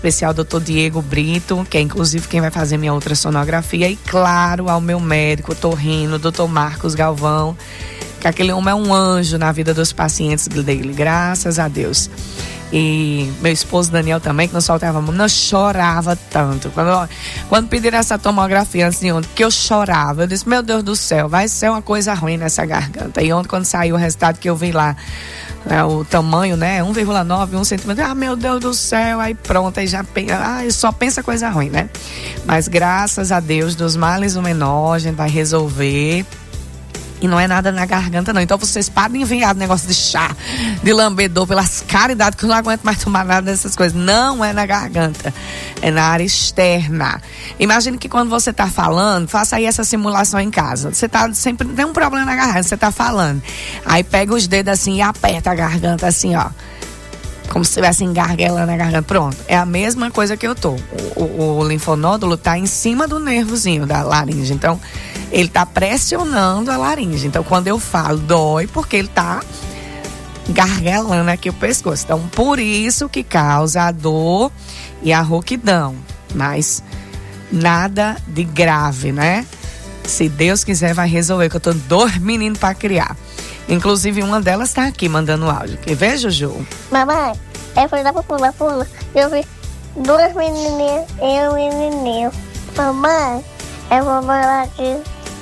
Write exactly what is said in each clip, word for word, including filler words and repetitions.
especial doutor Diego Brito, que é inclusive quem vai fazer minha ultrassonografia, e claro, ao meu médico torrino, doutor Marcos Galvão, que aquele homem é um anjo na vida dos pacientes dele, graças a Deus. E meu esposo Daniel também, que não soltava a mão, não chorava tanto. Quando, quando pediram essa tomografia antes de ontem, que eu chorava, eu disse, meu Deus do céu, vai ser uma coisa ruim nessa garganta. E ontem, quando saiu o resultado que eu vi lá, é, o tamanho, né, um vírgula nove, um centímetro, ah, meu Deus do céu, aí pronto, aí já ah, só pensa coisa ruim, né? Mas graças a Deus, dos males o menor, a gente vai resolver. E não é nada na garganta, não. Então vocês parem de enviar negócio de chá, de lambedor, pelas caridades, que eu não aguento mais tomar nada dessas coisas. Não é na garganta, é na área externa. Imagine que quando você está falando, faça aí essa simulação em casa. Você tá sempre tem um problema na garganta, você está falando. Aí pega os dedos assim e aperta a garganta assim, ó. Como se estivesse engarguelando a garganta. Pronto, é a mesma coisa que eu tô. O, o, o linfonódulo tá em cima do nervozinho da laringe. Então, ele tá pressionando a laringe. Então, quando eu falo, dói porque ele tá gargalando aqui o pescoço. Então, por isso que causa a dor e a rouquidão. Mas nada de grave, né? Se Deus quiser, vai resolver, que eu tô dois meninos pra criar. Inclusive, uma delas tá aqui mandando áudio. Quer ver, Juju? Mamãe, eu fui lá pra pula, pula. Eu vi duas menininhas e um menininho. Mamãe, eu vou morar aqui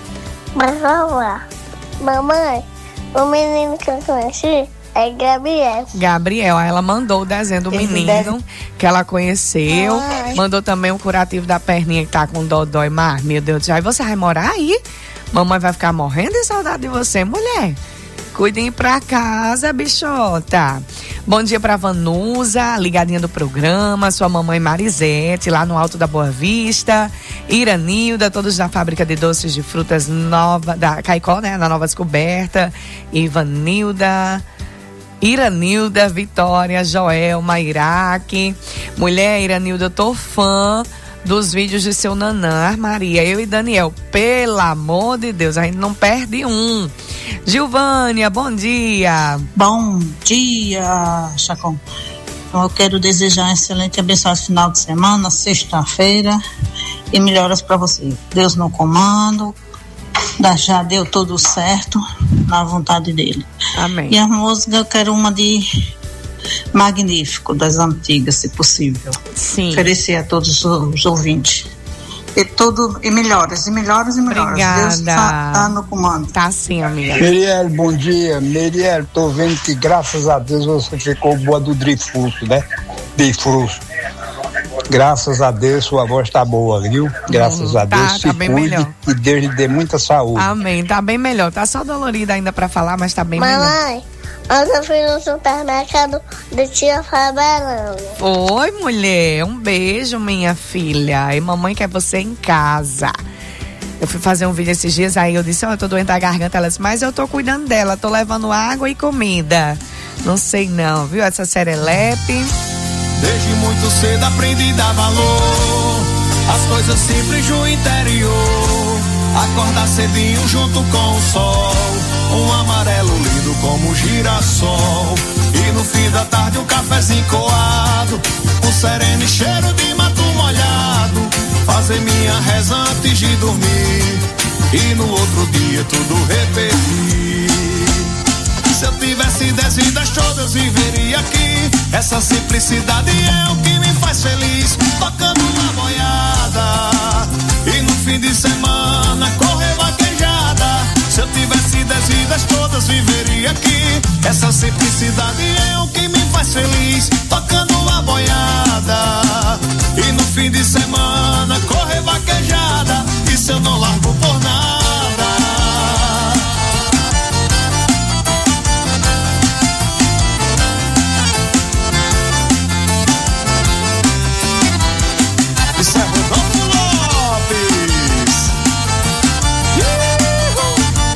pra salvar. Mamãe, o menino que eu conheci é Gabriel. Gabriel, ela mandou o desenho do menino deve... que ela conheceu. Ai. Mandou também o curativo da perninha que tá com dodó e mar. Meu Deus do céu, aí você vai morar aí? Mamãe vai ficar morrendo de saudade de você, mulher. Cuidem pra casa, bichota. Bom dia pra Vanusa, ligadinha do programa, sua mamãe Marisete, lá no Alto da Boa Vista, Iranilda, todos da fábrica de doces de frutas nova, da Caicó, né, na Nova Descoberta, Ivanilda, Iranilda, Vitória, Joel, Mairaque. Mulher, Iranilda, eu tô fã dos vídeos de seu Nanã, Maria, eu e Daniel, pelo amor de Deus, a gente não perde um. Gilvânia, bom dia. Bom dia, Chacon. Eu quero desejar um excelente e abençoado final de semana, sexta-feira, e melhoras para você. Deus no comando, já deu tudo certo na vontade dele. Amém. E a música, eu quero uma de Magnífico, das antigas, se possível. Sim. Oferecer a todos os ouvintes. E tudo, e melhoras, e melhoras, e melhoras. Obrigada. Deus tá, tá no comando. Tá sim, amiga. Meriel, bom dia. Meriel, tô vendo que graças a Deus você ficou boa do Drifruto, né? Drifruto. Graças a Deus sua voz tá boa, viu? Graças hum, a Deus, tá, se tá bem cuide melhor. E Deus lhe dê muita saúde. Amém, tá bem melhor. Tá só dolorida ainda pra falar, mas tá bem Mamãe, melhor. Mamãe, ontem eu fui no supermercado de tia Faberana. Oi, mulher, um beijo, minha filha. E mamãe quer você em casa. Eu fui fazer um vídeo esses dias, aí eu disse, ó, oh, eu tô doente da garganta. Ela disse, mas eu tô cuidando dela, tô levando água e comida. Não sei não, viu? Essa serelepe. Desde muito cedo aprendi a dar valor as coisas simples do interior. Acordar cedinho junto com o sol, um amarelo lindo como girassol. E no fim da tarde um cafezinho coado, um sereno e cheiro de mato molhado. Fazer minha reza antes de dormir e no outro dia tudo repetir. Se eu tivesse dez vidas todas viveria aqui. Essa simplicidade é o que me faz feliz. Tocando uma boiada e no fim de semana correr vaquejada. Se eu tivesse dez vidas todas viveria aqui. Essa simplicidade é o que me faz feliz. Tocando uma boiada e no fim de semana correr vaquejada. Isso eu não largo por nada. Isso é Rodolfo Lopes. Uhul.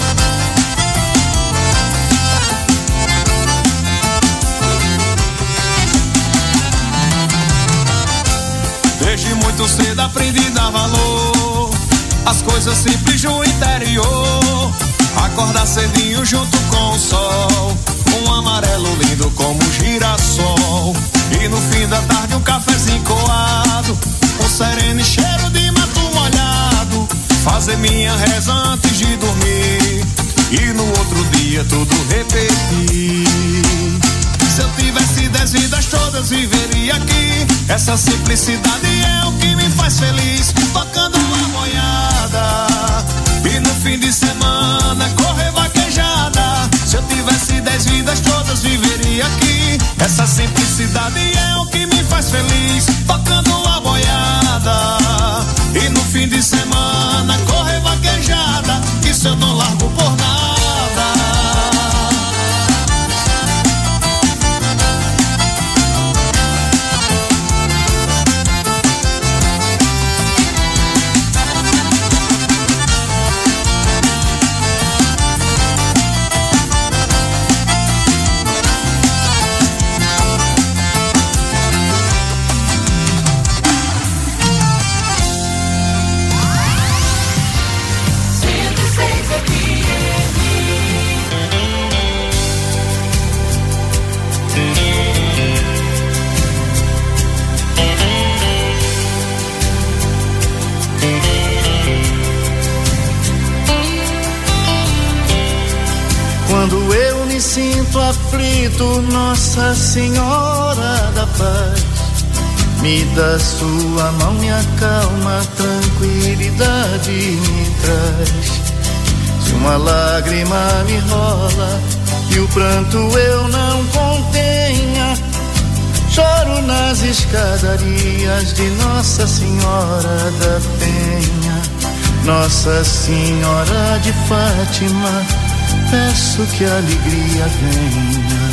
Desde muito cedo aprendi a dar valor as coisas simples do interior. Acordar cedinho junto com o sol, um amarelo lindo como um girassol. E no fim da tarde um cafezinho coado, um sereno cheiro de mato molhado. Fazer minha reza antes de dormir e no outro dia tudo repetir. Se eu tivesse dez vidas todas viveria aqui. Essa simplicidade é o que me faz feliz. Tocando uma boiada e no fim de semana correr vaquejada. Se eu tivesse dez vidas todas viveria aqui. Essa simplicidade é o que me faz feliz. Tocando uma boiada e no fim de semana correr vaquejada. Isso eu não largo por nada. Quando eu me sinto aflito, Nossa Senhora da Paz me dá sua mão, me acalma, tranquilidade me traz. Se uma lágrima me rola e o pranto eu não contenha, choro nas escadarias de Nossa Senhora da Penha. Nossa Senhora de Fátima, peço que a alegria venha.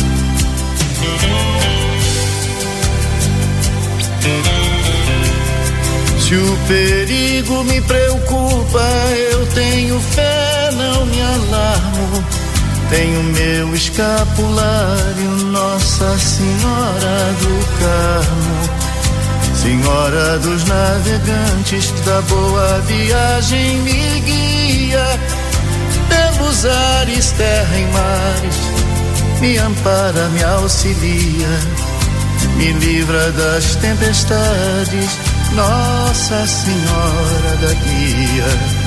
Se o perigo me preocupa, eu tenho fé, não me alarmo. Tenho meu escapulário, Nossa Senhora do Carmo. Senhora dos navegantes, da boa viagem me guia. Pelos ares, terra e mares, me ampara, me auxilia, me livra das tempestades, Nossa Senhora da Guia.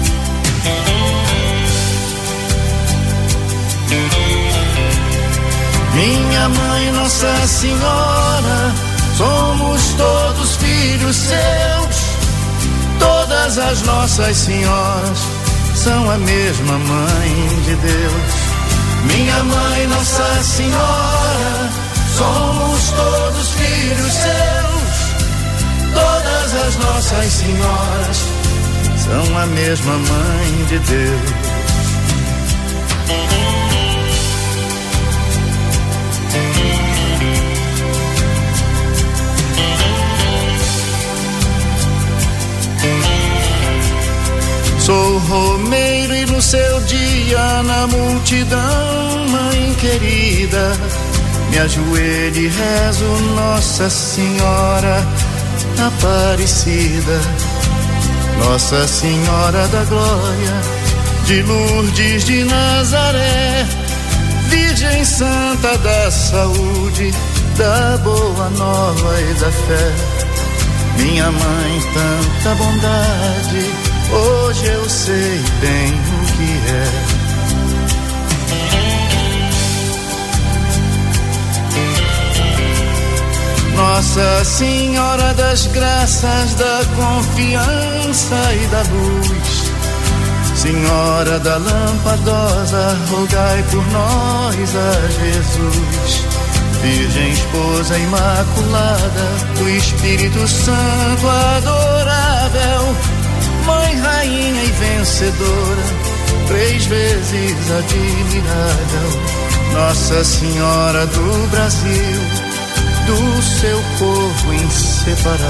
Minha mãe, Nossa Senhora, somos todos filhos seus, todas as nossas senhoras são a mesma mãe de Deus. Minha mãe, Nossa Senhora, somos todos filhos seus, todas as nossas senhoras são a mesma mãe de Deus. Sou romeiro e no seu dia, na multidão, mãe querida, me ajoelho e rezo, Nossa Senhora Aparecida. Nossa Senhora da Glória, de Lourdes de Nazaré, Virgem Santa da Saúde, da Boa Nova e da Fé. Minha mãe, tanta bondade, hoje eu sei bem o que é. Nossa Senhora das Graças, da confiança e da luz, Senhora da Lampadosa, rogai por nós a Jesus. Virgem Esposa Imaculada, do Espírito Santo adorável, Mãe, Rainha e Vencedora, três vezes admirável, Nossa Senhora do Brasil, do seu povo inseparável.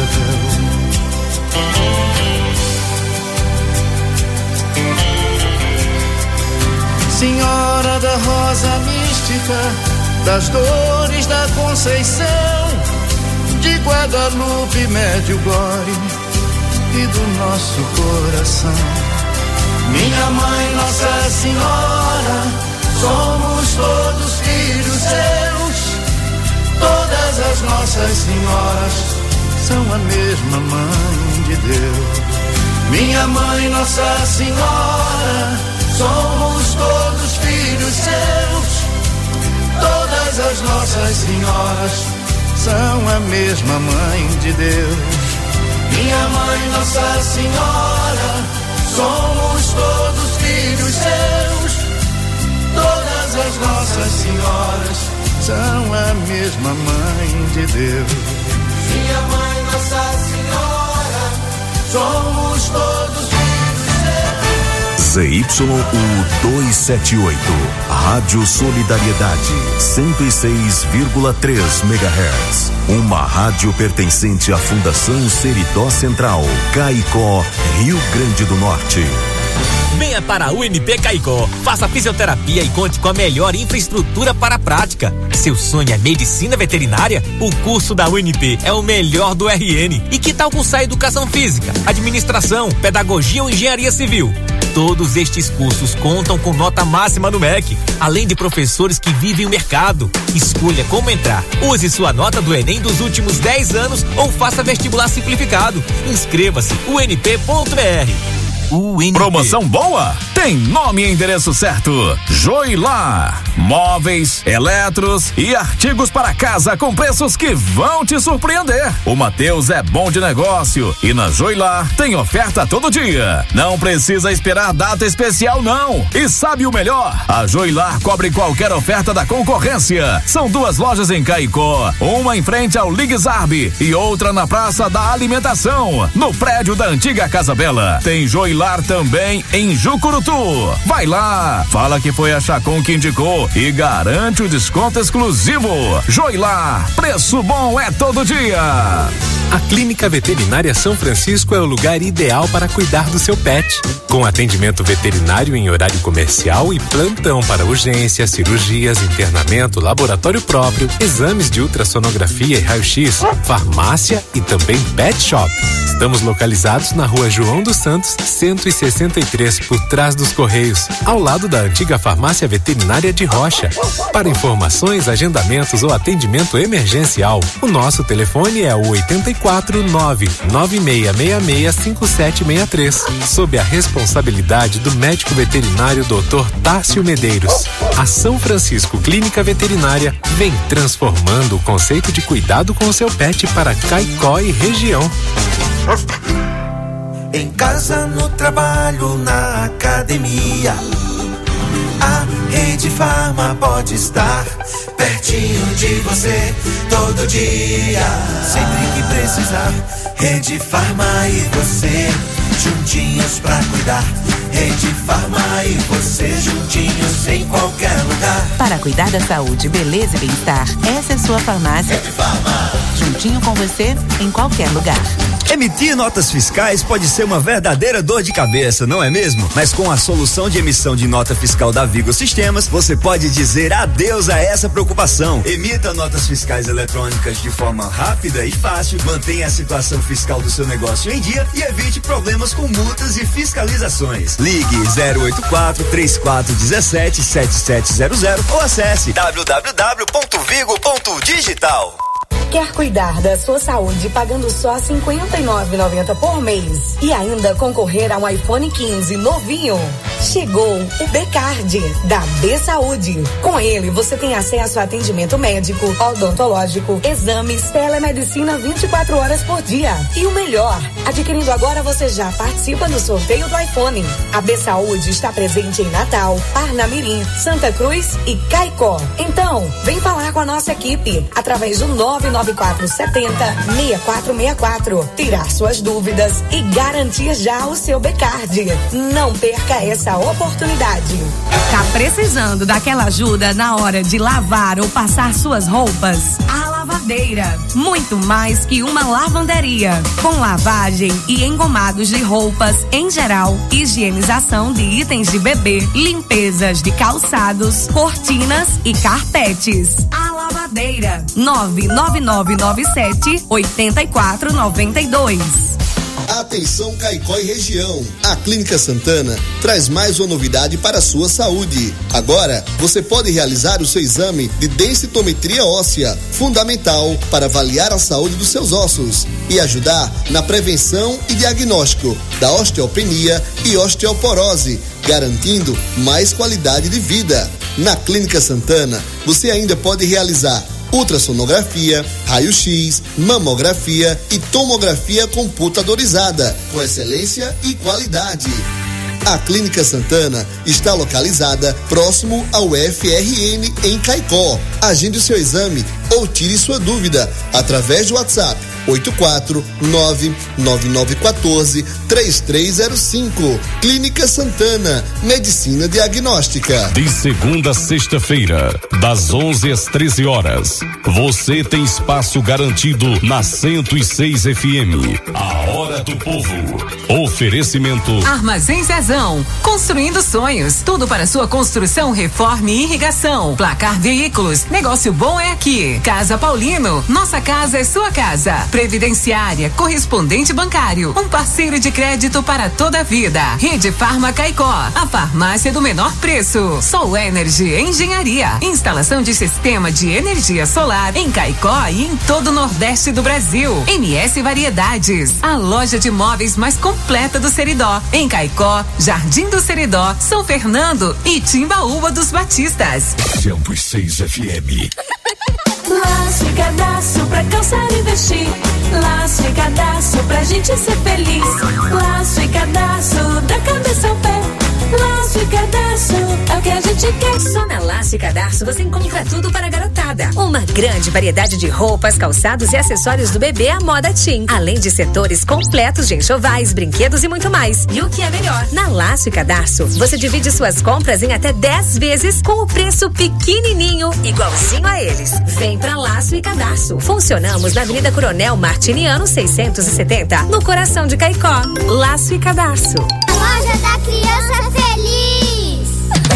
Senhora da Rosa Mística, das Dores da Conceição, de Guadalupe, Medjugorje e do nosso coração. Minha mãe, Nossa Senhora, somos todos filhos seus. Todas as nossas senhoras são a mesma mãe de Deus. Minha mãe, Nossa Senhora, somos todos filhos seus. Todas as nossas senhoras são a mesma mãe de Deus. Minha mãe, Nossa Senhora, somos todos filhos seus. Todas as nossas senhoras são a mesma mãe de Deus. Minha mãe, Nossa Senhora, somos todos filhos seus. Z Y U duzentos e setenta e oito, Rádio Solidariedade, cento e seis vírgula três megahertz. Uma rádio pertencente à Fundação Seridó Central, Caicó, Rio Grande do Norte. Venha para a U N P Caicó, faça fisioterapia e conte com a melhor infraestrutura para a prática. Seu sonho é medicina veterinária? O curso da U N P é o melhor do R N. E que tal cursar educação física, administração, pedagogia ou engenharia civil? Todos estes cursos contam com nota máxima no M E C, além de professores que vivem o mercado. Escolha como entrar. Use sua nota do Enem dos últimos dez anos ou faça vestibular simplificado. Inscreva-se u n p ponto b r. U N P. Promoção boa? Tem nome e endereço certo. Joilar. Móveis, eletros e artigos para casa com preços que vão te surpreender. O Mateus é bom de negócio e na Joilar tem oferta todo dia. Não precisa esperar data especial não. E sabe o melhor? A Joilar cobre qualquer oferta da concorrência. São duas lojas em Caicó, uma em frente ao Ligue-Zarb e outra na Praça da Alimentação, no prédio da antiga Casa Bela. Tem Joilar também em Jucurutu. Vai lá, fala que foi a Chacon que indicou e garante o desconto exclusivo. Joilar, preço bom é todo dia. A Clínica Veterinária São Francisco é o lugar ideal para cuidar do seu pet. Com atendimento veterinário em horário comercial e plantão para urgências, cirurgias, internamento, laboratório próprio, exames de ultrassonografia e raio-x, farmácia e também pet shop. Estamos localizados na Rua João dos Santos, cento e sessenta e três, por trás dos Correios, ao lado da antiga Farmácia Veterinária de Rocha. Para informações, agendamentos ou atendimento emergencial, o nosso telefone é o oito quatro nove nove seis seis seis cinco sete seis três, sob a responsabilidade do médico veterinário doutor Tássio Medeiros. A São Francisco Clínica Veterinária vem transformando o conceito de cuidado com o seu pet para Caicó e região. Em casa, no trabalho, na academia, a Rede Farma pode estar pertinho de você todo dia. Sempre que precisar, Rede Farma e você juntinhos pra cuidar. Rede Farma e você juntinhos em qualquer lugar. Para cuidar da saúde, beleza e bem-estar, essa é sua farmácia. Rede Farma. Juntinho com você em qualquer lugar. Emitir notas fiscais pode ser uma verdadeira dor de cabeça, não é mesmo? Mas com a solução de emissão de nota fiscal da Vigo Sistemas, você pode dizer adeus a essa preocupação. Emita notas fiscais eletrônicas de forma rápida e fácil, mantenha a situação fiscal do seu negócio em dia e evite problemas com multas e fiscalizações. Ligue zero oito quatro, três quatro um sete, sete sete zero zero ou acesse w w w ponto vigo ponto digital. Quer cuidar da sua saúde pagando só cinquenta e nove reais e noventa centavos por mês e ainda concorrer a um iPhone quinze novinho? Chegou o B-Card da B Saúde. Com ele você tem acesso a atendimento médico, odontológico, exames, telemedicina vinte e quatro horas por dia. E o melhor, adquirindo agora você já participa do sorteio do iPhone. A B Saúde está presente em Natal, Parnamirim, Santa Cruz e Caicó. Então, vem falar com a nossa equipe através do nove nove quatro sete zero, seis quatro seis quatro. Tirar suas dúvidas e garantir já o seu B-Card. Não perca essa oportunidade. Tá precisando daquela ajuda na hora de lavar ou passar suas roupas? A Lavadeira, muito mais que uma lavanderia. Com lavagem e engomados de roupas em geral, higienização de itens de bebê, limpezas de calçados, cortinas e carpetes. A Lavadeira, nove nove nove nove sete, oito quatro nove dois. Atenção Caicó e região. A Clínica Santana traz mais uma novidade para a sua saúde. Agora, você pode realizar o seu exame de densitometria óssea, fundamental para avaliar a saúde dos seus ossos e ajudar na prevenção e diagnóstico da osteopenia e osteoporose, garantindo mais qualidade de vida. Na Clínica Santana, você ainda pode realizar ultrassonografia, raio-x, mamografia e tomografia computadorizada, com excelência e qualidade. A Clínica Santana está localizada próximo ao F R N em Caicó. Agende o seu exame ou tire sua dúvida através do WhatsApp oito quatro nove nove nove um quatro três três zero cinco. Clínica Santana, Medicina Diagnóstica. De segunda a sexta-feira, das onze às treze horas, você tem espaço garantido na cento e seis F M. A Hora do Povo. Oferecimento Armazém Zezão, construindo sonhos. Tudo para sua construção, reforma e irrigação. Placar Veículos, negócio bom é aqui. Casa Paulino, nossa casa é sua casa. Previdenciária, correspondente bancário, um parceiro de crédito para toda a vida. Rede Farma Caicó, a farmácia do menor preço. Sol Energy Engenharia, instalação de sistema de energia solar em Caicó e em todo o Nordeste do Brasil. M S Variedades, a loja de móveis mais completa do Seridó, em Caicó, Jardim do Seridó, São Fernando e Timbaúba dos Batistas. cento e seis F M. Laço e cadastro pra calçar e vestir. Laço e cadastro pra gente ser feliz. Laço e cadastro da cabeça ao pé. Laço e cadastro é o que a gente quer. Só na Laço e Cadastro você encontra tudo para a garotada. Uma grande variedade de roupas, calçados e acessórios do bebê à moda teen. Além de setores completos de enxovais, brinquedos e muito mais. E o que é melhor? Na Laço e Cadastro você divide suas compras em até dez vezes com o preço pequenininho, igualzinho a eles. Vem pra Laço e Cadastro. Funcionamos na Avenida Coronel Martiniano seiscentos e setenta, no coração de Caicó. Laço e Cadastro. A loja da criança feliz.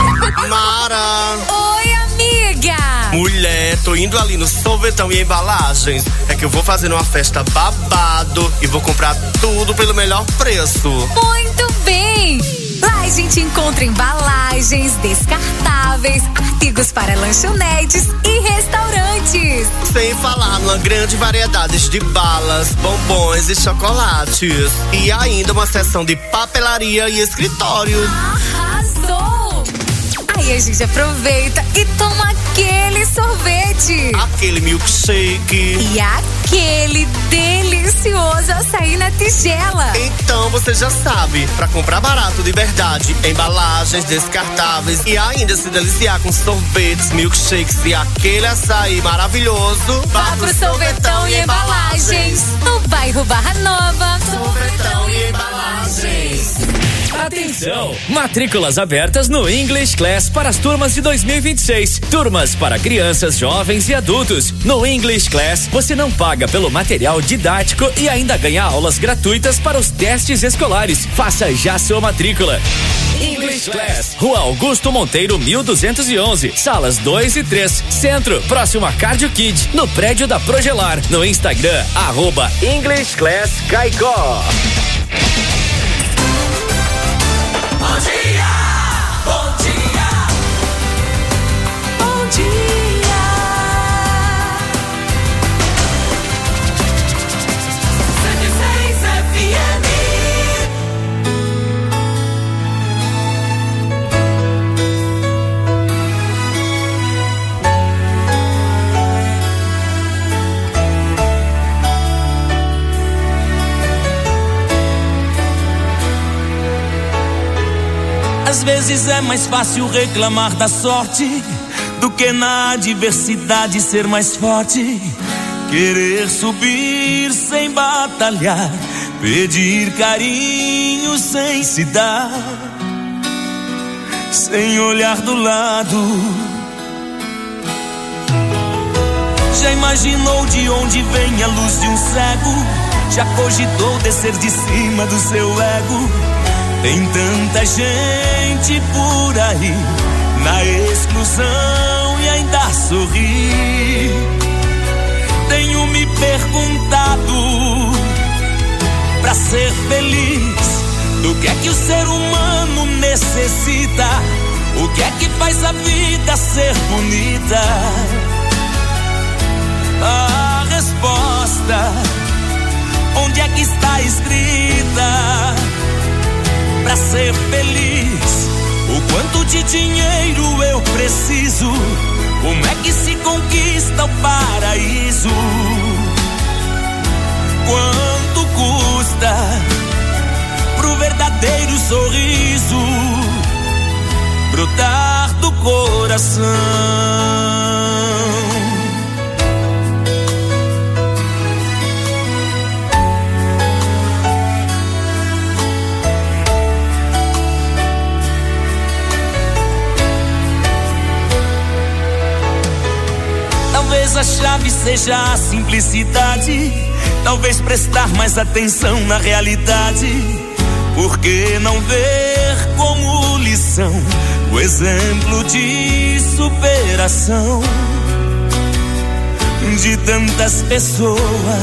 Mara! Oi, amiga! Mulher, tô indo ali no Sorvetão e Embalagens. É que eu vou fazer uma festa babado e vou comprar tudo pelo melhor preço. Muito bem! Lá a gente encontra embalagens, descartáveis, artigos para lanchonetes e restaurantes. Sem falar numa grande variedade de balas, bombons e chocolates. E ainda uma seção de papelaria e escritório. Arrasou! Aí a gente aproveita e toma aquele sorvete. Aquele milkshake. E aquele delicioso açaí na tigela. Então você já sabe, pra comprar barato de verdade, embalagens descartáveis e ainda se deliciar com sorvetes, milkshakes e aquele açaí maravilhoso, vá pro Sorvetão e Embalagens, no bairro Barra Nova. Sorvetão e Embalagens. Atenção! Matrículas abertas no English Class para as turmas de dois mil e vinte e seis. Turmas para crianças, jovens e adultos. No English Class, você não paga pelo material didático e ainda ganha aulas gratuitas para os testes escolares. Faça já sua matrícula. English Class, Rua Augusto Monteiro, mil duzentos e onze, salas dois e três, Centro, próximo a Cardio Kid, no prédio da Progelar. No Instagram, arroba English Class Caicó. Bom dia, bom dia, bom dia. cento e seis F M. Às vezes é mais fácil reclamar da sorte do que na adversidade ser mais forte. Querer subir sem batalhar, pedir carinho sem se dar, sem olhar do lado. Já imaginou de onde vem a luz de um cego? Já cogitou descer de cima do seu ego? Tem tanta gente por aí na exclusão e ainda sorri. Tenho me perguntado, pra ser feliz. Do que é que o ser humano necessita? O que é que faz a vida ser bonita? A resposta, onde é que está escrita? Pra ser feliz, o quanto de dinheiro eu preciso? Como é que se conquista o paraíso? Quanto custa pro verdadeiro sorriso brotar do coração? Talvez a chave seja a simplicidade, talvez prestar mais atenção na realidade. Por que não ver como lição o exemplo de superação de tantas pessoas?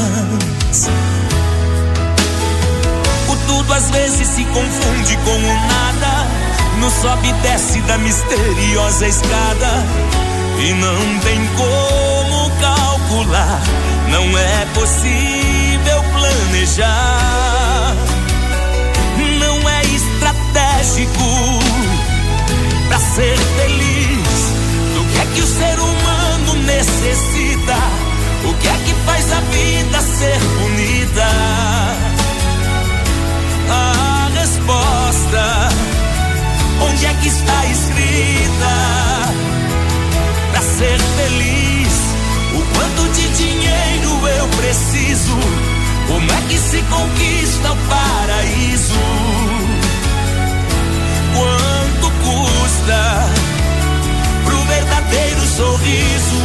O tudo às vezes se confunde com o nada, no sobe e desce da misteriosa escada. E não tem como calcular, não é possível planejar. Não é estratégico pra ser feliz. Do que é que o ser humano necessita? O que é que faz a vida ser bonita? A resposta, onde é que está escrita? Pra ser feliz, o quanto de dinheiro eu preciso? Como é que se conquista o paraíso? Quanto custa pro verdadeiro sorriso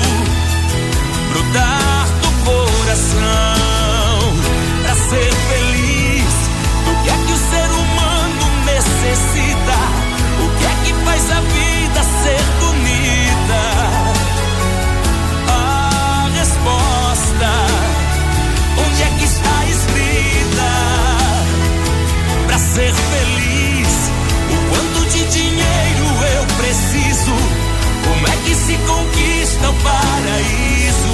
brotar do coração? Pra ser feliz, do que é que o ser humano necessita? O que é que faz a vida ser bonita? A resposta, onde é que está escrita? Pra ser feliz, o quanto de dinheiro eu preciso? Como é que se conquista o paraíso?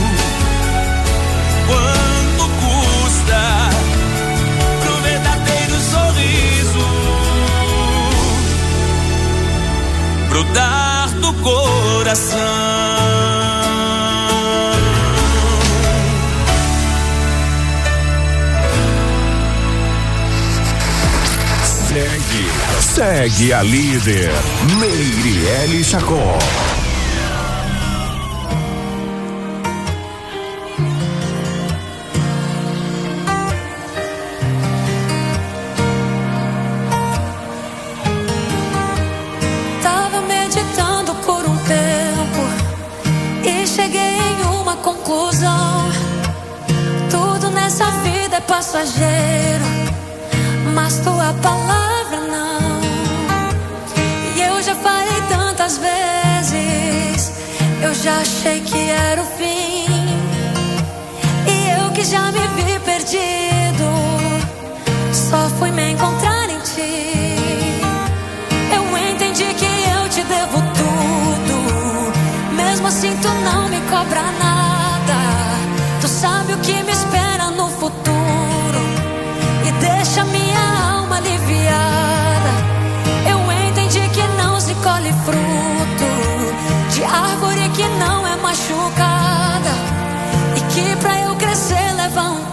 Quanto custa pro verdadeiro sorriso brotar do coração? Segue, segue a líder, Meirelles Chacó. Tava meditando por um tempo e cheguei em uma conclusão. Tudo nessa vida é passageiro, mas tua palavra não. E eu já falei tantas vezes, eu já achei que era o fim. E eu que já me vi perdido, só fui me encontrar em ti. Eu entendi que eu te devo tudo, mesmo assim tu não me cobra nada. Tu sabe o que me espera no futuro e deixa minha alma aliviada. Eu entendi que não se colhe fruto de árvore que não é machucada, e que pra eu crescer leva um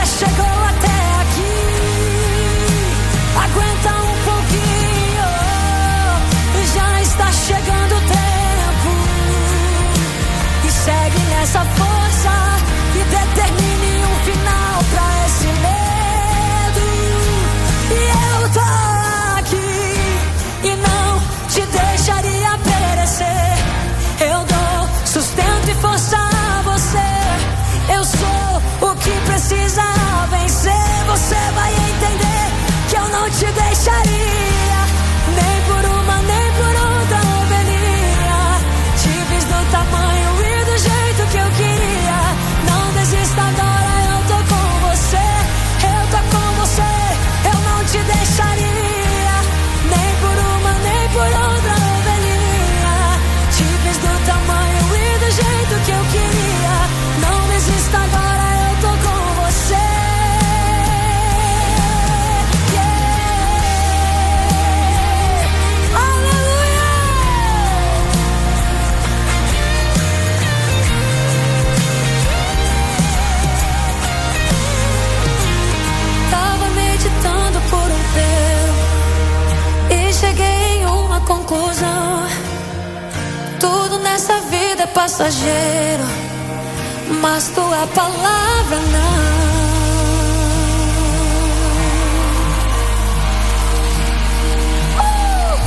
chegou até aqui. Aguenta um pouquinho, já está chegando o tempo. E segue nessa força e determine um final pra esse medo. E eu tô aqui e não te deixaria perecer. Eu dou sustento e força a você. Eu sou o que precisa vencer. Você vai entender que eu não te deixaria, nem por uma, nem por outra ovelhinha. Te fiz do tamanho e do jeito que eu queria. Não desista agora, eu tô com você. Eu tô com você, eu não te deixaria, nem por uma, nem por outra ovelhinha. Te fiz do tamanho e do jeito que eu queria. Não desista agora, eu tô com você. Yeah. Aleluia! Tava meditando por um tempo e cheguei em uma conclusão. Tudo nessa vida é passageiro, mas tua palavra não. Uh!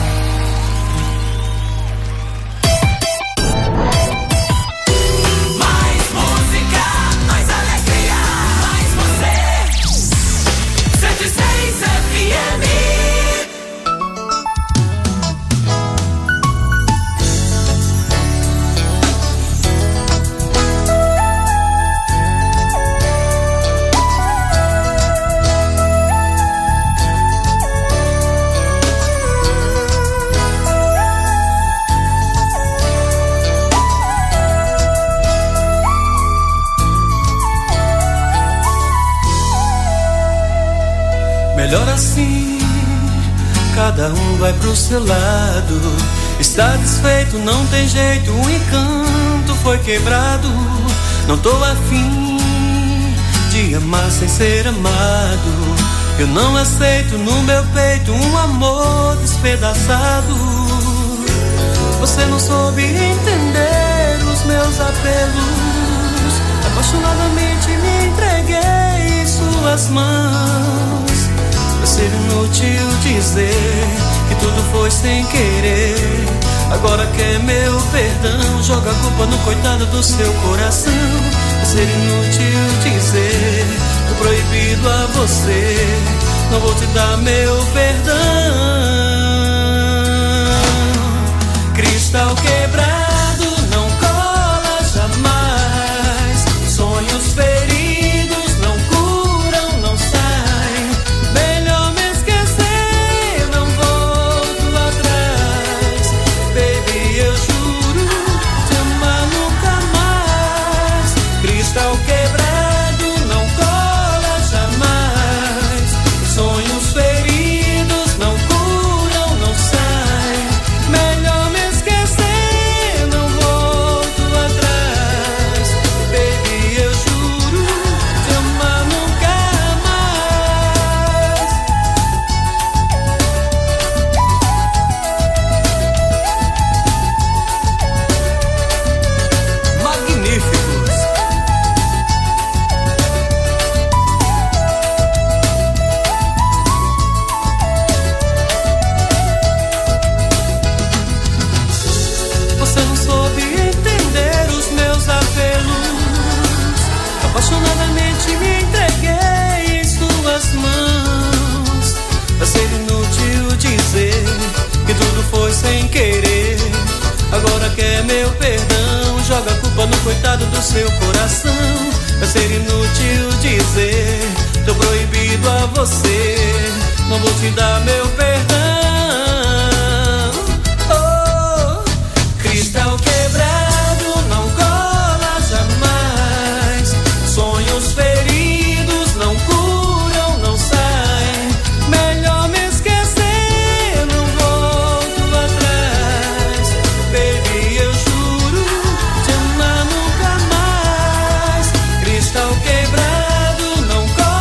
Mais música, mais alegria, mais você. cento e seis F M. Melhor assim, cada um vai pro seu lado. Está desfeito, não tem jeito, o encanto foi quebrado. Não tô afim de amar sem ser amado. Eu não aceito no meu peito um amor despedaçado. Você não soube entender os meus apelos. Apaixonadamente me entreguei em suas mãos. Vai ser inútil dizer que tudo foi sem querer. Agora quer meu perdão, joga a culpa no coitado do seu coração. Vai ser inútil dizer que proibido a você, não vou te dar meu perdão. Cristal quebrado não cola jamais. Sonhos feridos não curam, não saem. Melhor me esquecer, não volto atrás. Baby, eu juro te amar nunca mais. Cristal quebrado não cola jamais. Sonhos feridos não curam, não saem. Melhor me esquecer, não volto atrás. Baby, eu juro te amar nunca mais. Magníficos. Você não soube entender os meus apelos. Apaixonadamente me entreguei em suas mãos. Vai ser inútil dizer que tudo foi sem querer. Agora quer meu perdão, joga a culpa no coitado do seu coração. Vai ser inútil dizer, tô proibido a você, não vou te dar meu perdão. Oh, cristal quebrado não cola jamais. Sonhos feridos não curam, não saem. Melhor me esquecer, não volto atrás. Baby, eu juro te amar nunca mais. Cristal quebrado não cola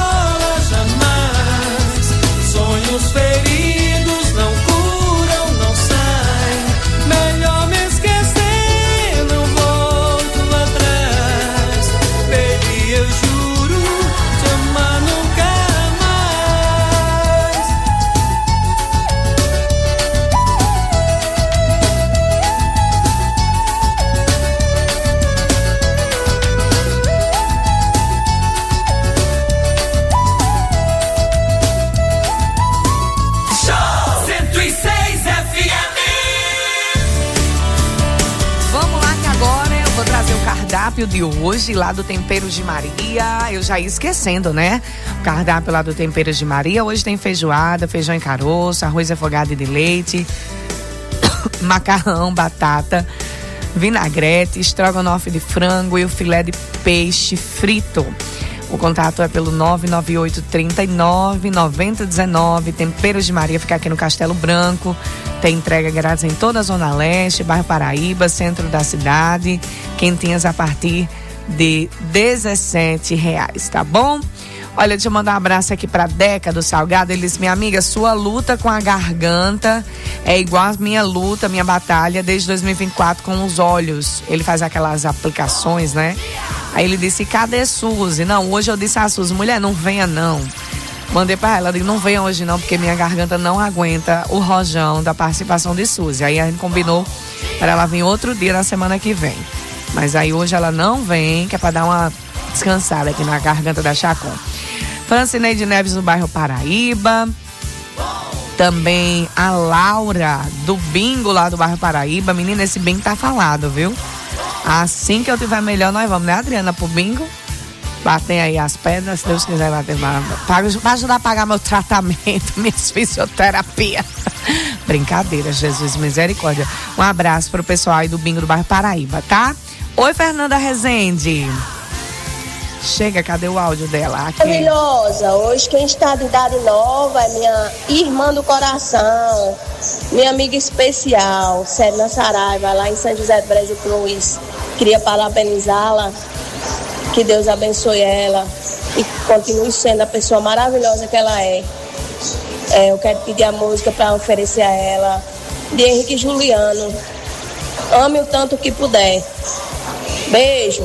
cardápio de hoje, lá do Temperos de Maria. Eu já ia esquecendo, né? O cardápio lá do Temperos de Maria. Hoje tem feijoada, feijão em caroço, arroz refogado de leite, macarrão, batata, vinagrete, estrogonofe de frango e o filé de peixe frito. O contato é pelo nove nove oito, três nove, nove zero um nove. Temperos de Maria fica aqui no Castelo Branco. Tem entrega grátis em toda a Zona Leste, bairro Paraíba, centro da cidade. Quentinhas a partir de dezessete reais, tá bom? Olha, deixa eu mandar um abraço aqui pra Deca do Salgado. Ele disse: minha amiga, sua luta com a garganta é igual a minha luta, minha batalha desde dois mil e vinte e quatro com os olhos. Ele faz aquelas aplicações, né? Aí ele disse: cadê Suzy? Não, hoje eu disse a Suzy: mulher, não venha não. Mandei pra ela, eu digo: não venha hoje não, porque minha garganta não aguenta o rojão da participação de Suzy. Aí a gente combinou para ela vir outro dia na semana que vem. Mas aí hoje ela não vem, que é pra dar uma descansada aqui na garganta da Chacon. Francineide Neves no bairro Paraíba. Também a Laura do bingo lá do bairro Paraíba. Menina, esse bingo tá falado, viu? Assim que eu tiver melhor, nós vamos, né, Adriana, pro bingo? Batem aí as pedras, se Deus quiser bater para ajudar a pagar meu tratamento, minha fisioterapia. Brincadeira, Jesus, misericórdia. Um abraço pro pessoal aí do bingo do bairro Paraíba, tá? Oi, Fernanda Rezende. Chega, cadê o áudio dela? Aqui. Maravilhosa, hoje quem está de idade nova é minha irmã do coração, minha amiga especial, Célia Saraiva, lá em São José do Brejo Cruz. Queria parabenizá-la, que Deus abençoe ela e continue sendo a pessoa maravilhosa que ela é. É, eu quero pedir a música para oferecer a ela, de Henrique Juliano, Ame o Tanto Que Puder. Beijo.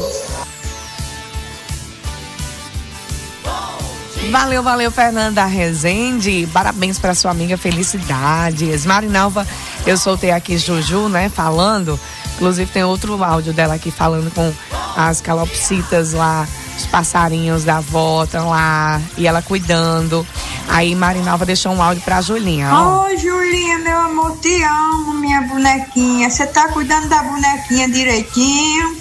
Valeu, valeu, Fernanda Rezende. Parabéns para sua amiga, felicidades. Marinalva, eu soltei aqui Juju, né, falando. Inclusive tem outro áudio dela aqui falando com as calopsitas lá, os passarinhos da avó estão lá e ela cuidando. Aí Marinalva deixou um áudio pra Julinha. Ó. Oi, Julinha, meu amor, te amo, minha bonequinha. Você tá cuidando da bonequinha direitinho?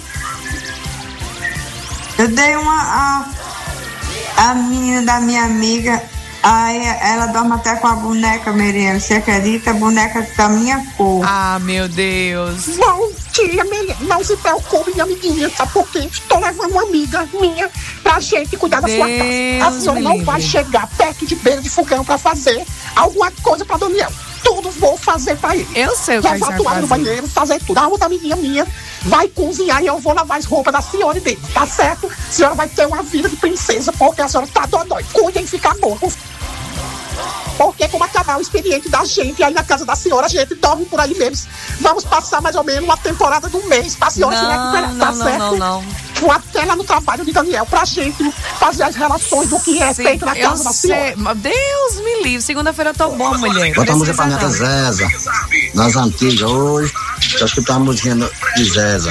Eu dei uma... A... A menina da minha amiga, aí ela dorme até com a boneca, Miriam. Você acredita? A boneca da minha cor. Ah, meu Deus. Bom dia, Miriam. Não se preocupe, minha amiguinha, sabe por quê? Estou levando uma amiga minha pra gente cuidar da sua casa. A senhora não vai chegar perto de beira de fogão pra fazer alguma coisa pra Daniel. Tudo vou fazer pra ele. Eu sei o que levar a toalha no banheiro, fazer tudo. A outra amiguinha minha vai cozinhar e eu vou lavar as roupas da senhora e dele, tá certo? A senhora vai ter uma vida de princesa, porque a senhora tá dodói. Cuidem e ficar boa. Porque como acabar o expediente da gente, aí na casa da senhora a gente dorme por aí mesmo. Vamos passar mais ou menos uma temporada do mês pra senhora se recuperar, não, tá não, certo? Não, não, Vou até lá no trabalho de Daniel pra gente fazer as relações do que é Sim, feito na casa da senhora. Deus me livre, segunda-feira eu tô boa, mulher. Bota a música pra neta Zeza, nas antigas, hoje, eu escuto a música de Zeza.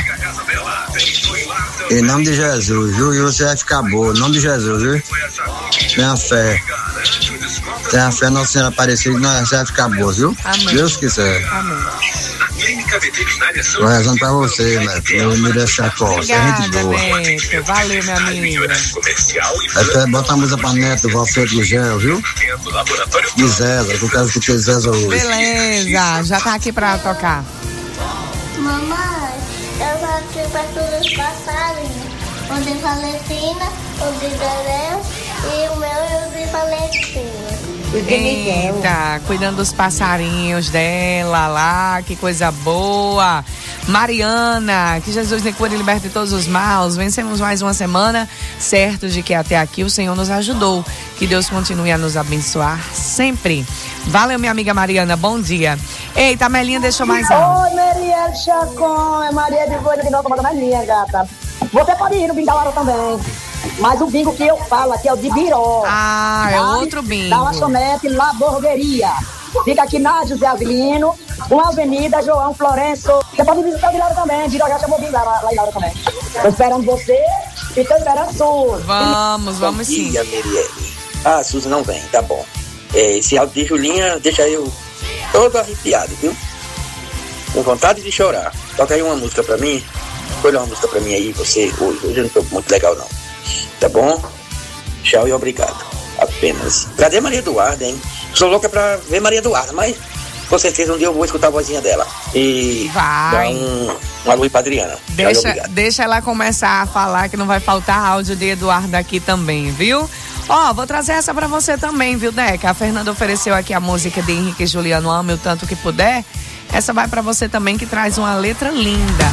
Em nome de Jesus, viu? E você vai ficar boa, em nome de Jesus, viu? Tenha fé. Tenha fé, Nossa Senhora Aparecida, você vai ficar boa, viu? Amém. Deus quiser. Amém. Tô rezando pra você, Neto. Eu me deixo a costa, é gente boa. Neto. Valeu, minha amiga. Até bota a música pra Neto, Valfredo Gel, viu? De Zeza, que eu quero que tenha Zeza hoje. Beleza, já tá aqui pra tocar. Mamãe, eu vou aqui pra todos os passarinhos. O de Valentina, o de Daniel e o meu e o de Valentina. Eita, cuidando dos passarinhos dela lá, que coisa boa. Mariana, que Jesus lhe cure e liberte de todos os maus. Vencemos mais uma semana, certos de que até aqui o Senhor nos ajudou. Que Deus continue a nos abençoar sempre. Valeu, minha amiga Mariana, bom dia. Eita, a Melinha deixou mais alto. Oi, Maria Chacon, é Maria de Boa de Novo, mandando a minha, gata. Você pode ir no bingo da Laura também. Mas o bingo que eu falo aqui é o de Biró. Ah, é outro bingo. Da lanchonete La Borgueria. Fica aqui na José Avelino, uma avenida João Florenço. Você pode visitar o de Laura também. Biró já chamou bingo lá, lá em Laura também. Tô esperando você e tô esperando a Suzy. Vamos, vamos sim. Bom dia, Mirielle. Ah, a Suzy não vem, tá bom. É, esse áudio de Julinha deixa eu todo arrepiado, viu? Com vontade de chorar. Toca aí uma música pra mim. escolha uma música pra mim aí, você, hoje, hoje eu não tô muito legal não. Tá bom? Tchau e obrigado. Apenas. Cadê Maria Eduarda, hein? Sou louca pra ver Maria Eduarda, mas com certeza um dia eu vou escutar a vozinha dela. E vai. dar um, um alô pra Adriana. Deixa, deixa ela começar a falar que não vai faltar áudio de Eduardo aqui também, viu? Ó, vou trazer essa pra você também, viu, Deca? A Fernanda ofereceu aqui a música de Henrique e Juliano, Ame o Tanto Que Puder. Essa vai pra você também, que traz uma letra linda.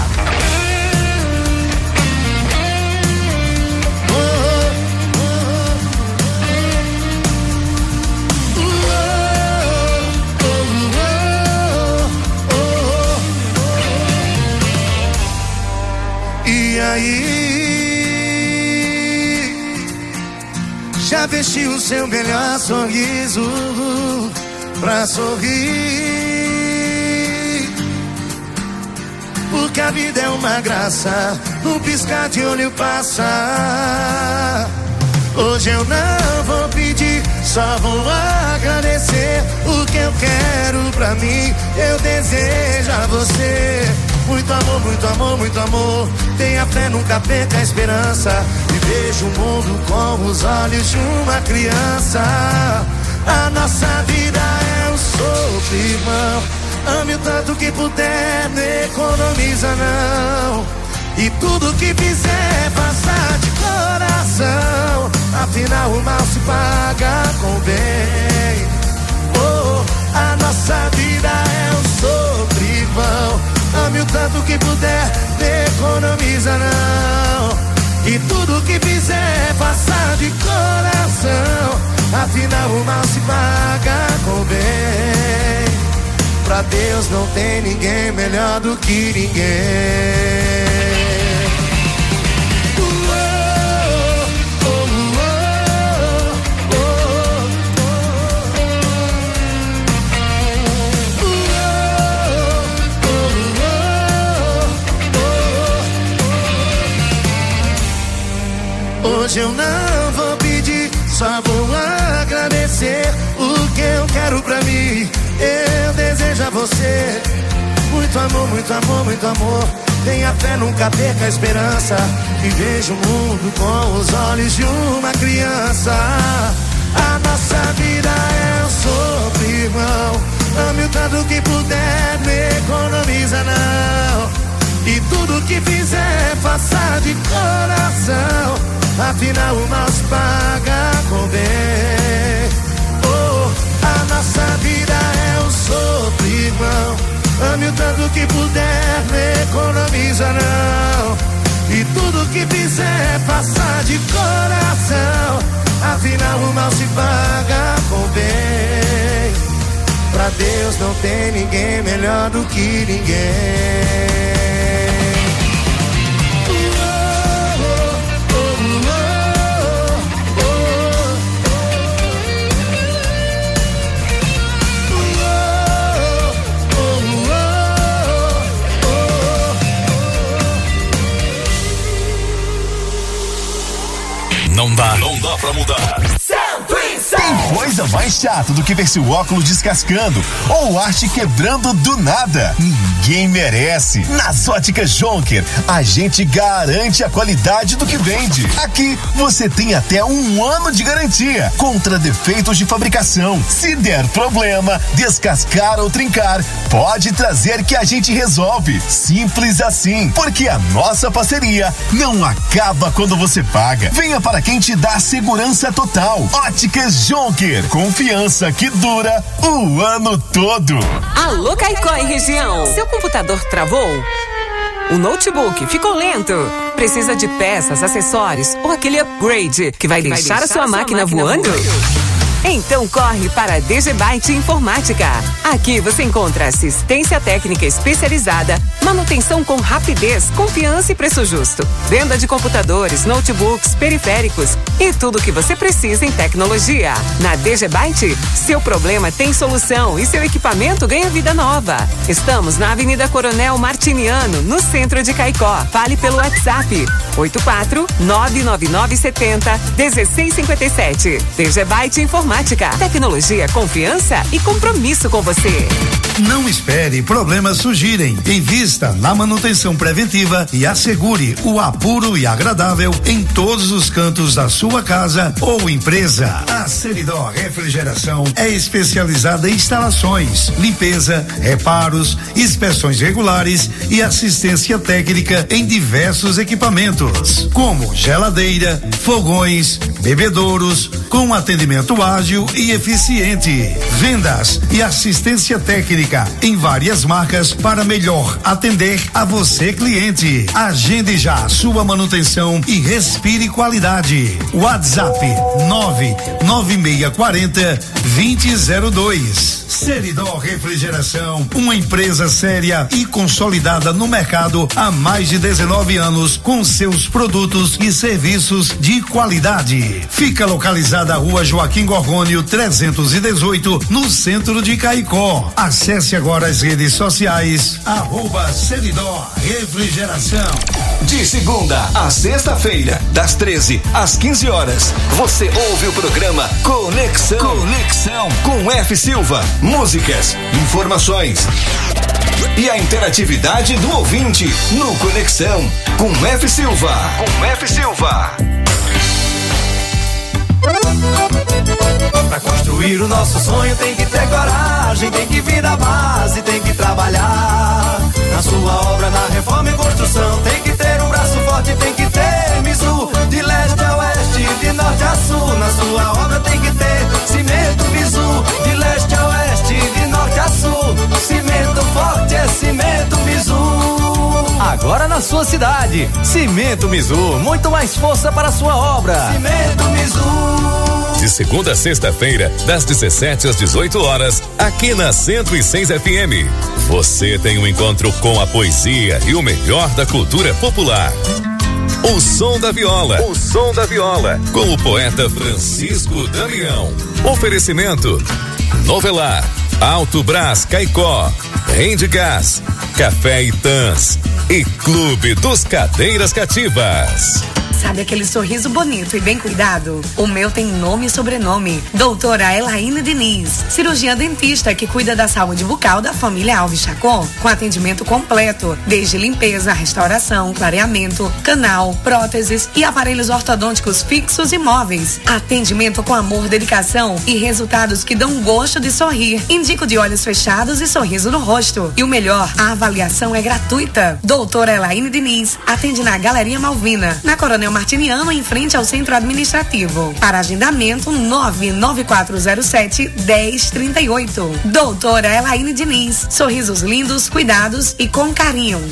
E aí, já vestiu o seu melhor sorriso pra sorrir, porque a vida é uma graça, um piscar de olho passa. Hoje eu não vou pedir, só vou agradecer. O que eu quero pra mim, eu desejo a você. Muito amor, muito amor, muito amor. Tenha fé, nunca perca a esperança. E veja o mundo com os olhos de uma criança. A nossa vida é um sopro, irmão. Ame o tanto que puder, não economiza não. E tudo que fizer, faça de coração. Afinal o mal se paga com bem. Oh, a nossa vida é um sopro, irmão. Ame o tanto que puder, não economiza não. E tudo que fizer, faça de coração. Afinal o mal se paga com bem. Pra Deus não tem ninguém melhor do que ninguém. Hoje eu não vou pedir, só vou agradecer. O que eu quero pra mim, eu desejo a você. Muito amor, muito amor, muito amor. Tenha fé, nunca perca a esperança. E veja o mundo com os olhos de uma criança. A nossa vida é um sopro, irmão. Ame o tanto que puder, não economiza não. E tudo que fizer, faça de coração. Afinal o mal se paga com bem. Oh, a nossa vida é um sopro, irmão. Ame o tanto que puder, não economiza não. E tudo que fizer, faça de coração. Afinal o mal se paga com bem. Pra Deus não tem ninguém melhor do que ninguém. Não dá, não dá pra mudar. Tem coisa mais chata do que ver seu óculos descascando ou arte quebrando do nada. Ninguém merece. Nas Óticas Jonker, a gente garante a qualidade do que vende. Aqui você tem até um ano de garantia contra defeitos de fabricação. Se der problema, descascar ou trincar, pode trazer que a gente resolve. Simples assim, porque a nossa parceria não acaba quando você paga. Venha para quem te dá segurança total. Óticas Jonker, confiança que dura o ano todo. Alô, Caicó e região. Seu computador travou? O notebook ficou lento? Precisa de peças, acessórios ou aquele upgrade que vai, que deixar, vai deixar a sua, a sua máquina, máquina voando? voando? Então corre para a DGByte Informática. Aqui você encontra assistência técnica especializada, manutenção com rapidez, confiança e preço justo, venda de computadores, notebooks, periféricos e tudo o que você precisa em tecnologia. Na DGByte, seu problema tem solução e seu equipamento ganha vida nova. Estamos na Avenida Coronel Martiniano, no centro de Caicó. Fale pelo WhatsApp oito quatro nove nove nove sete zero um seis cinco sete. DGByte Informática. Informática. Tecnologia, confiança e compromisso com você. Não espere problemas surgirem. Invista na manutenção preventiva e assegure o apuro e agradável em todos os cantos da sua casa ou empresa. A Seridó Refrigeração é especializada em instalações, limpeza, reparos, inspeções regulares e assistência técnica em diversos equipamentos, como geladeira, fogões, bebedouros, com atendimento ágil e eficiente. Vendas e assistência técnica em várias marcas para melhor atender a você, cliente. Agende já sua manutenção e respire qualidade. WhatsApp nove nove seis quatro zero, dois zero zero dois. Seridó Refrigeração, uma empresa séria e consolidada no mercado há mais de dezenove anos com seus produtos e serviços de qualidade. Fica localizada a Rua Joaquim Gorgônio trezentos e dezoito, no centro de Caicó. Acesse agora as redes sociais, arroba Seridó Refrigeração. De segunda a sexta-feira, das treze às quinze horas, você ouve o programa Conexão. Conexão com F. Silva. Músicas, informações e a interatividade do ouvinte no Conexão com F. Silva. Com F. Silva. Pra construir o nosso sonho tem que ter coragem, tem que vir da base, tem que trabalhar. Na sua obra, na reforma e construção, tem que ter um braço forte, tem que ter Mizu. De leste a oeste, de norte a sul, na sua obra tem que ter cimento Mizu. De leste a oeste, de norte a sul, cimento forte é cimento Mizu. Agora na sua cidade, Cimento Mizu, muito mais força para a sua obra. Cimento Mizu. De segunda a sexta-feira, das dezessete às dezoito horas, aqui na cento e seis F M. Você tem um encontro com a poesia e o melhor da cultura popular. O Som da Viola. O Som da Viola. Com o poeta Francisco Damião. Oferecimento: Novelar, Alto Brás Caicó, Rende Gás, Café Itãs e Clube dos Cadeiras Cativas. Sabe aquele sorriso bonito e bem cuidado? O meu tem nome e sobrenome. Doutora Elaine Diniz, cirurgiã dentista que cuida da saúde bucal da família Alves Chacon, com atendimento completo, desde limpeza, restauração, clareamento, canal, próteses e aparelhos ortodônticos fixos e móveis. Atendimento com amor, dedicação e resultados que dão gosto de sorrir. Indico de olhos fechados e sorriso no rosto. E o melhor, a avaliação é gratuita. Doutora Elaine Diniz atende na Galeria Malvina, na Coronel Martiniano, em frente ao Centro Administrativo. Para agendamento, nove nove quatro zero sete, um zero três oito. Doutora Elaine Diniz. Sorrisos lindos, cuidados e com carinho.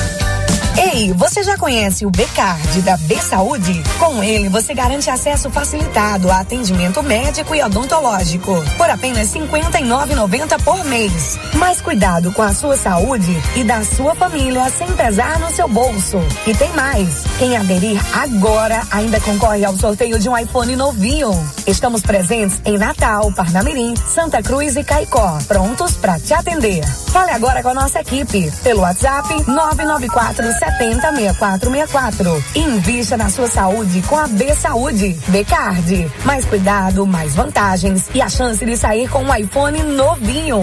Ei, você já conhece o B-Card da B-Saúde? Com ele, você garante acesso facilitado a atendimento médico e odontológico por apenas cinquenta e nove reais e noventa centavos por mês. Mais cuidado com a sua saúde e da sua família sem pesar no seu bolso. E tem mais, quem aderir agora ainda concorre ao sorteio de um iPhone novinho. Estamos presentes em Natal, Parnamirim, Santa Cruz e Caicó, prontos para te atender. Fale agora com a nossa equipe pelo WhatsApp nove nove quatro setenta, seis quatro seis quatro. Invista na sua saúde com a B-Saúde. B-Card. Mais cuidado, mais vantagens e a chance de sair com um iPhone novinho.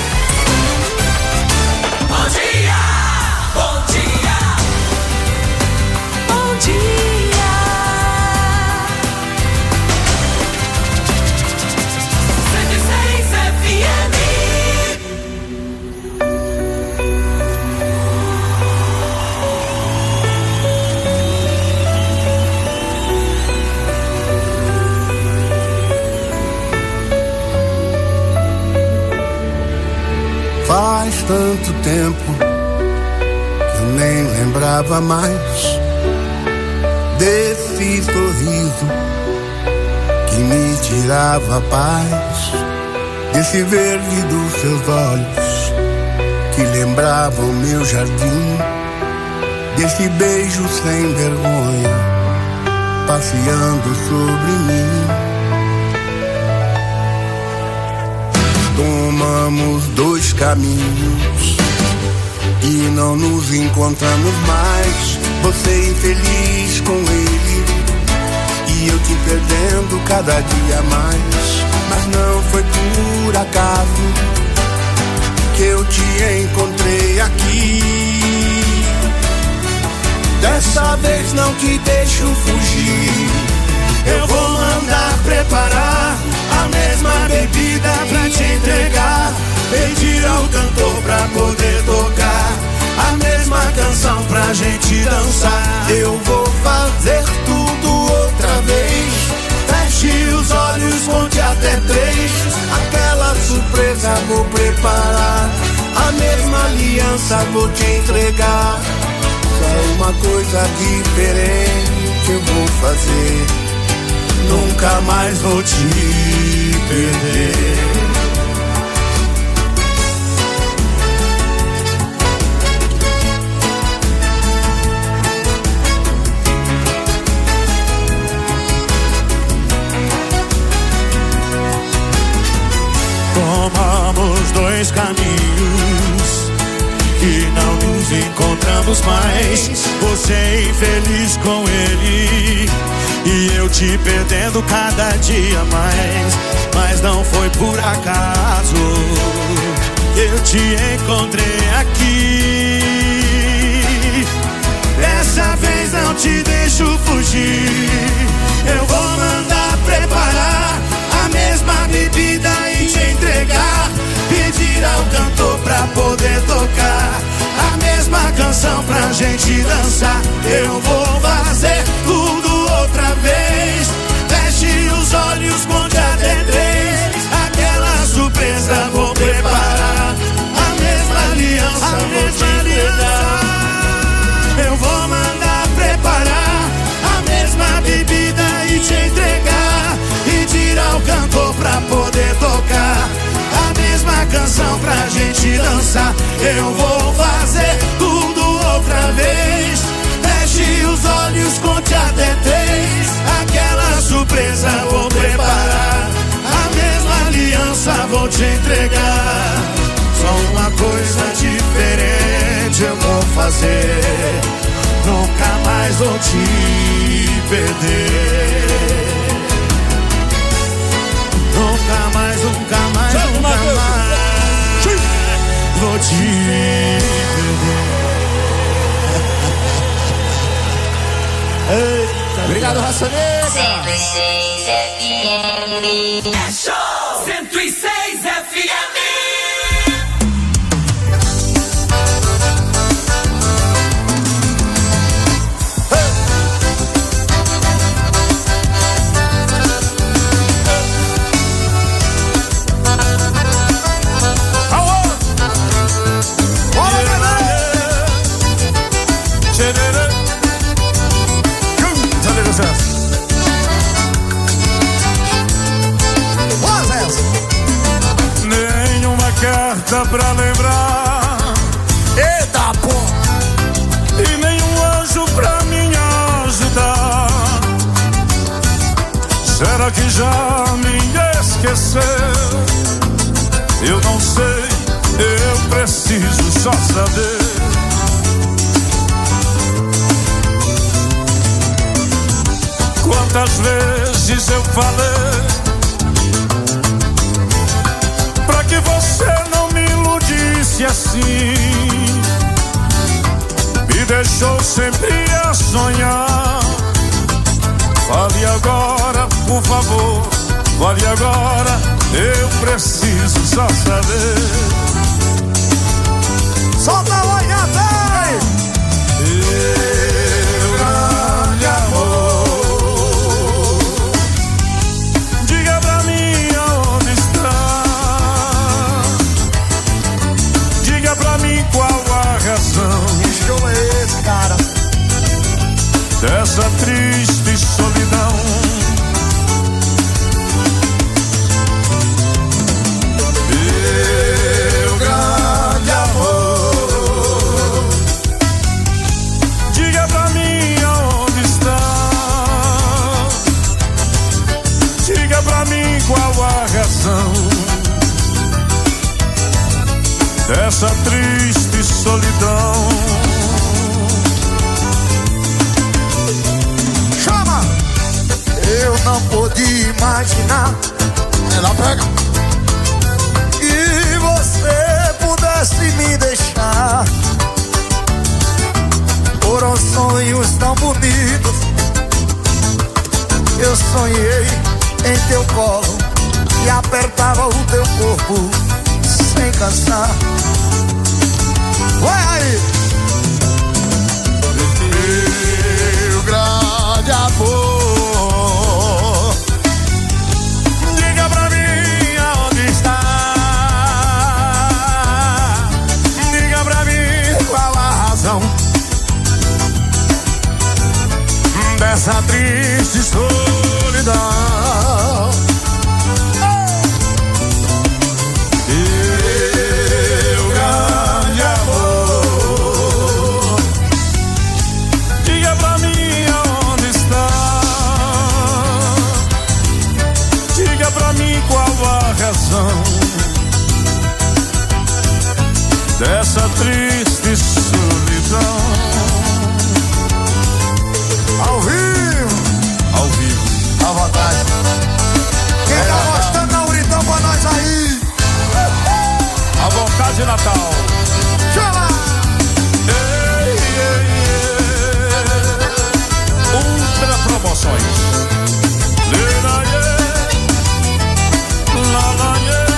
Bom dia! Bom dia! Bom dia! cento e seis F M. Faz tanto tempo que eu nem lembrava mais desse sorriso que me tirava a paz, desse verde dos seus olhos que lembravam meu jardim, desse beijo sem vergonha passeando sobre mim. Tomamos dois caminhos e não nos encontramos mais. Você infeliz com ele e eu te perdendo cada dia mais. mas não foi por acaso que eu te encontrei aqui. Dessa vez não te deixo fugir. Eu vou mandar preparar a mesma bebida pra te entregar. Pedir ao cantor pra poder tocar a mesma canção pra gente dançar. Eu vou fazer tudo outra vez. Feche os olhos, conte até três. Aquela surpresa vou preparar. A mesma aliança vou te entregar. Só uma coisa diferente eu vou fazer. Nunca mais vou te perder. Tomamos dois caminhos e não nos encontramos mais. Você infeliz com ele e eu te perdendo cada dia mais. Mas não foi por acaso eu te encontrei aqui. Dessa vez não te deixo fugir. Eu vou mandar preparar a mesma bebida e te entregar. Pedir ao cantor pra poder tocar a mesma canção pra gente dançar. Eu vou fazer tudo outra vez. Feche os olhos, conte até três. Aquela surpresa vou preparar. A mesma aliança a vou mesma te entregar. Eu vou mandar preparar a mesma bebida e te entregar. Pedir ao cantor pra poder tocar a mesma canção pra gente dançar. Eu vou fazer tudo outra vez. Feche os olhos, conte até três. Aquela surpresa vou preparar. A mesma aliança vou te entregar. Só uma coisa diferente eu vou fazer. Nunca mais vou te perder. Nunca mais, nunca mais, Tchau, nunca mais, mais vou te perder. Eita, obrigado, Raça Negra. cento e seis F M. É show! cento e seis F M. Nenhuma carta pra lembrar. Eita, pô! E nenhum anjo pra me ajudar. Será que já me esqueceu? Eu não sei, eu preciso só saber. Quantas vezes eu falei pra que você não me iludisse assim. Me deixou sempre a sonhar. Fale agora, por favor. Fale agora, eu preciso só saber. Solta a olhada! Meu grande amor, qual a razão? Que show é esse, cara? Dessa triste solidão. Meu grande amor, diga pra mim aonde está. Diga pra mim qual a razão dessa triste solidão. Chama! Eu não podia imaginar ela pega. E você pudesse me deixar, foram sonhos tão bonitos. Eu sonhei em teu colo e apertava o teu corpo sem cansar. Vai aí! Meu grande amor, diga pra mim aonde está. Diga pra mim qual a razão dessa triste solidão. Dessa triste solidão. Ao vivo, ao vivo, à vontade. Quem tá gostando da Uritão pra nós aí? À vontade, Natal. Chama! Ei, ei, ei. Ultra promoções. Lina, la, la,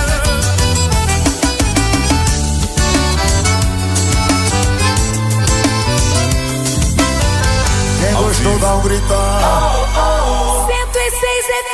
gostou, dá um gritão. cento e seis F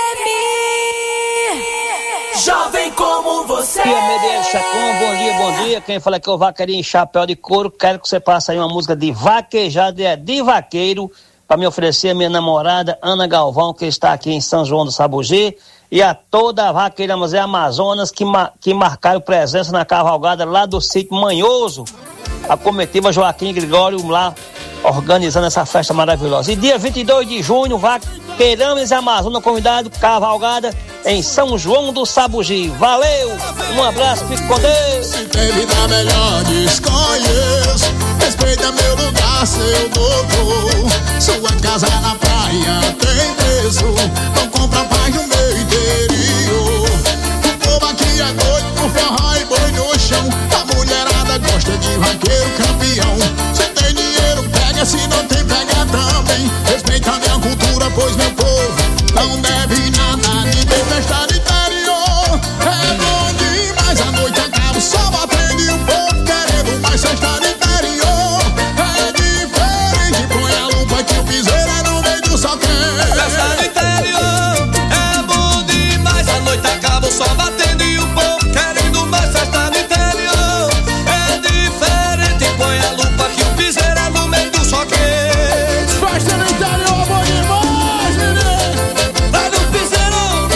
M. Jovem como você. Bom dia, Medeiros Chacon. Bom dia, bom dia. Quem fala que é o Vaqueirinho em Chapéu de Couro. Quero que você passe aí uma música de vaquejada, é de vaqueiro, para me oferecer a minha namorada Ana Galvão, que está aqui em São João do Sabugi, e a toda a vaqueira Mazé Amazonas que, ma- que marcaram presença na cavalgada lá do sítio Manhoso. A comitiva Joaquim Gregório lá organizando essa festa maravilhosa. E dia vinte e dois de junho, Vaqueirões e Amazonas convidado, cavalgada em São João do Sabugi. Valeu, um abraço, fique com Deus. Se tem vida melhor, desconheço. Respeita meu lugar, seu doutor. Sua casa na praia tem preço, não compra paz no meu interior. O povo aqui é doido por forró e boi no chão. A mulherada gosta de vaqueiro campeão. Se tem dinheiro, pega, se não tem, pega também. Respeita a minha cultura, pois meu povo não deve nada. Ninguém festa no interior. É bom demais, a noite acaba, só batendo o povo querendo mais festa no interior. É diferente, põe a lupa que o piseiro é no meio do sol quente. Festa no interior, é bom demais, a noite acaba, só batendo e o povo querendo mais festa no interior. É diferente, põe a lupa que o piseiro é no meio do sol quente. Festa no interior, bom demais, menino. Vai no piseirão.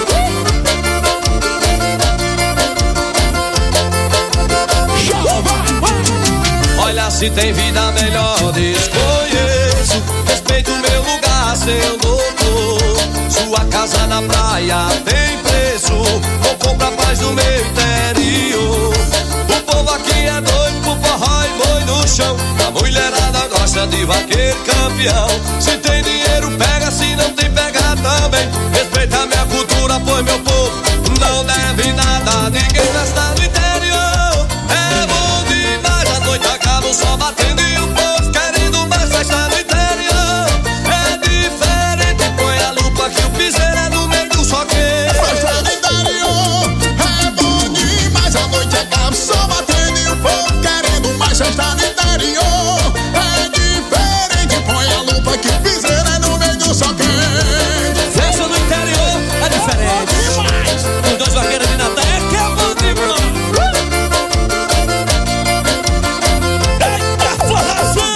Olha, se tem vida melhor, desconheço. Respeito o meu lugar, seu doutor. Sua casa na praia tem preço, não compra paz no meu interior. O povo aqui é doido por forró e boi no chão. A mulherada gosta de vaqueiro campeão. Se tem dinheiro, pega, se não tem, pega também. Respeita a minha cultura, pois meu povo não deve nada. Ninguém festa no interior. É bom demais, a noite acaba só batendo e o povo querendo mais festa no interior. É diferente, põe a lupa que o piseiro é no meio do sol quente. Festa no interior, é bom demais, a noite acaba só batendo e o povo querendo mais festa no interior. É diferente, põe a lupa que o piseiro é no meio do sol quente. Festa no interior é diferente. Os dois vaqueiros de Natal é que é bom demais. Eita, forração!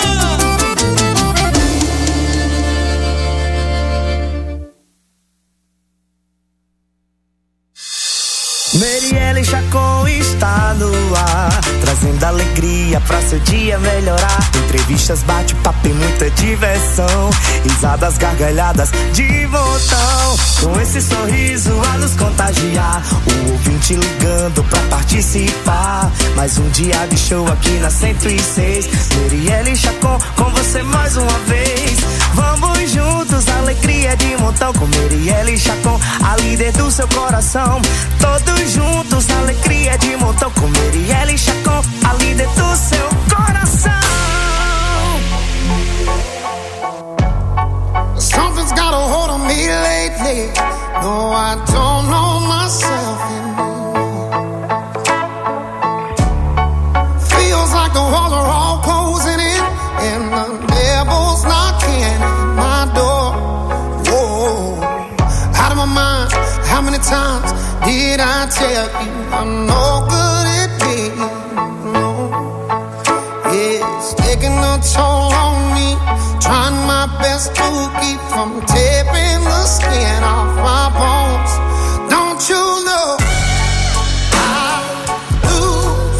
Merielle Chacon está no ar, trazendo alegria pra seu dia melhorar. Entrevistas, bate-papo e muita diversão, risadas, gargalhadas de montão. Com esse sorriso a nos contagiar, o ouvinte ligando pra participar. Mais um dia de show aqui na cento e seis. Merielle Chacon com você mais uma vez. Vamos juntos, alegria de montão com Merielle Chacon, a líder líder do seu coração. Todos juntos, alegria de montão, com Marielle e Chacon, a líder do seu coração. Something's got a hold on me lately. No, I don't know myself anymore. Feels like the walls are all closing in, and the devil's knocking at my door. Whoa, out of my mind. How many times did I tell you I'm no good at being alone? It's taking a toll on me, trying my best to keep from tearing the skin off my bones. Don't you know I lose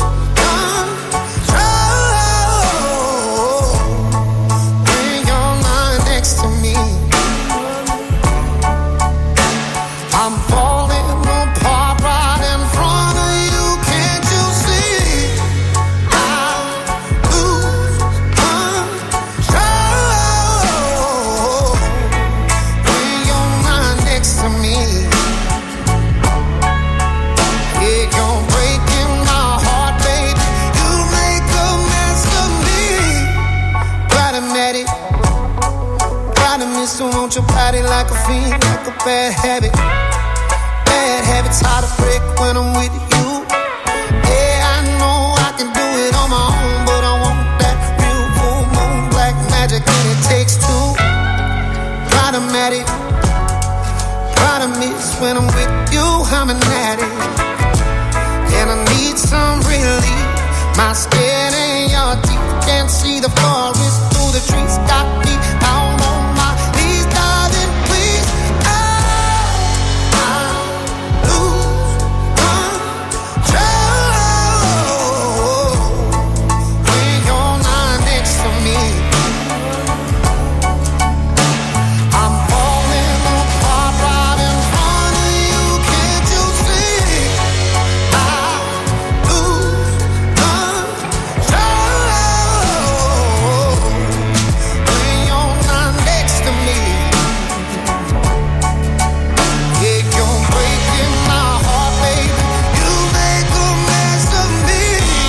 control when you're not next to me? I'm falling apart right in front of you. Can't you see? I lose control when you're not next to me. Yeah, you're breaking my heart, baby. You make a mess of me. Glad I met it. Glad I miss you. Want your body like a fiend, like a bad habit. Bad habits hard to break when I'm with you. Yeah, I know I can do it on my own, but I want that real full moon, black magic, and it takes two. Glad I'm at it. Glad I miss when I'm with you, I'm an addict. And I need some relief. My skin and your teeth, can't see the forest through the trees. Got me out on my knees, darling, please. Oh, I lose control when you're not next to me. I'm falling apart right in front of you. Can't you see? I lose control when you're not next to me. Yeah, you're breaking my heart, baby. You make a mess of me.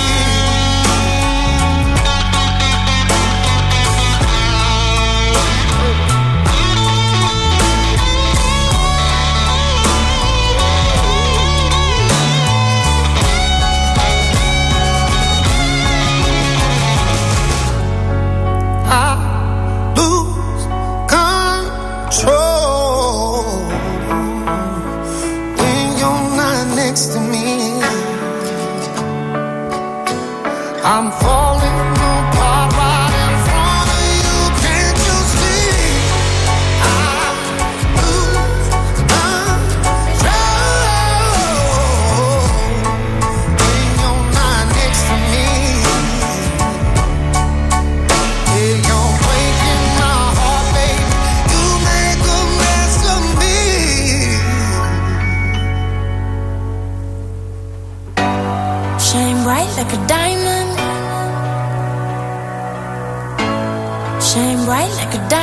I lose control when you're not next to me. I'm falling apart right in front of you. Can't you see? I lose control when you're not next to me. Yeah, you're breaking my heart, baby. You make a mess of me. Shine bright like a diamond. Shine bright like a diamond.